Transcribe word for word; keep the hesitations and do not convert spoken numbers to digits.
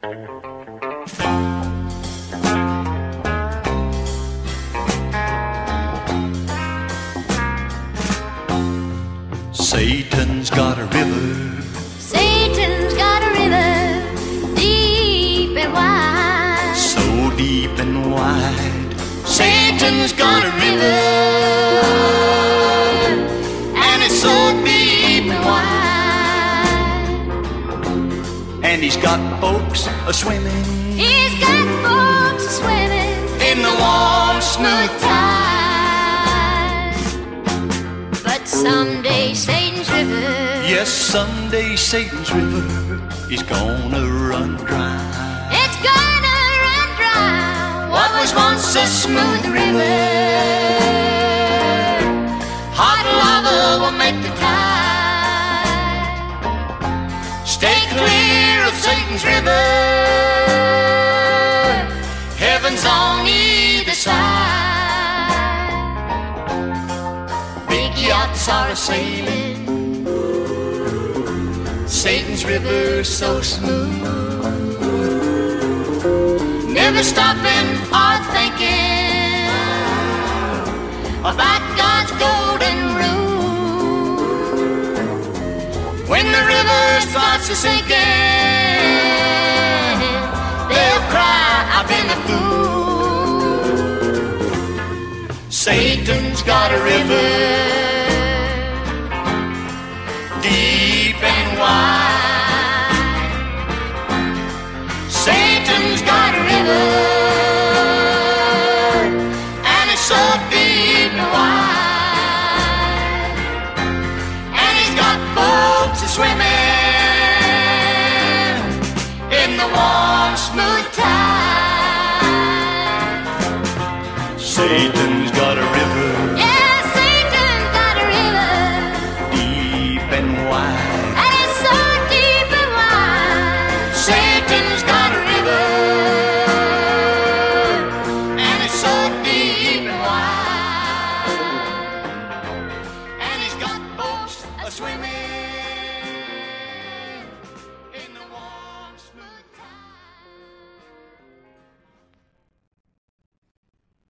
Satan's got a river. Satan's got a river, deep and wide. So deep and wide. Satan's got a river, and it's so deep and wide. And he's got folks a swimming. He's got folks swimming In the warm, smooth tide. But someday Satan's river, Yes, someday Satan's river is gonna run dry. it's gonna run dry. What was once a smooth river, hot lava will make the tide. Stay clear of Satan's river. Heaven's on either side. Big yachts are a-sailing, Satan's river so smooth. Never stopping or thinking about God's golden rule. When the river starts a sinking, they'll cry, I've been a fool. Satan's got a river, deep and wide. Satan's got a river, and it's so deep and wide. And he's got folks a swimming in the warm, smooth tide. Satan